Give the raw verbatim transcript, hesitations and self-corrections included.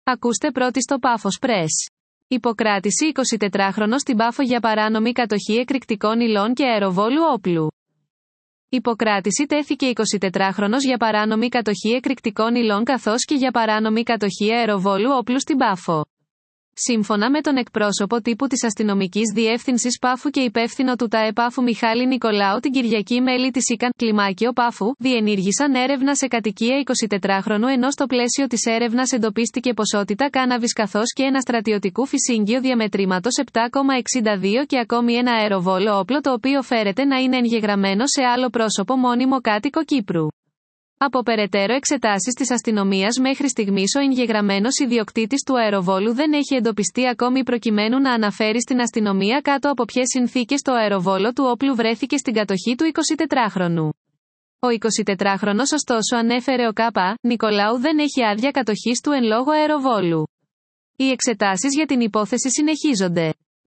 Ακούστε πρώτη στο Πάφος Press. Υποκράτηση εικοσιτετράχρονος στην Πάφο για παράνομη κατοχή εκρηκτικών υλών και αεροβόλου όπλου. Υποκράτηση τέθηκε εικοσιτετράχρονος για παράνομη κατοχή εκρηκτικών υλών καθώς και για παράνομη κατοχή αεροβόλου όπλου στην Πάφο. Σύμφωνα με τον εκπρόσωπο τύπου της Αστυνομικής Διεύθυνσης Πάφου και υπεύθυνο του ΤΑΕ Πάφου Μιχάλη Νικολάου, την Κυριακή μέλη της ΙΚΑΝ Κλιμάκιο Πάφου διενήργησαν έρευνα σε κατοικία εικοσιτετράχρονου, ενώ στο πλαίσιο της έρευνας εντοπίστηκε ποσότητα κάναβης καθώς και ένα στρατιωτικού φυσίγγιο διαμετρήματος επτά κόμμα εξήντα δύο και ακόμη ένα αεροβόλο όπλο, το οποίο φέρεται να είναι εγγεγραμμένο σε άλλο πρόσωπο μόνιμο κάτοικο Κύπρου. Από περαιτέρω εξετάσεις της αστυνομίας, μέχρι στιγμής ο εγγεγραμμένος ιδιοκτήτης του αεροβόλου δεν έχει εντοπιστεί ακόμη, προκειμένου να αναφέρει στην αστυνομία κάτω από ποιες συνθήκες το αεροβόλο του όπλου βρέθηκε στην κατοχή του εικοσιτετράχρονου. Ο εικοσιτετράχρονος, ωστόσο, ανέφερε ο ΚΑΠΑ Νικολάου, δεν έχει άδεια κατοχής του εν λόγω αεροβόλου. Οι εξετάσεις για την υπόθεση συνεχίζονται.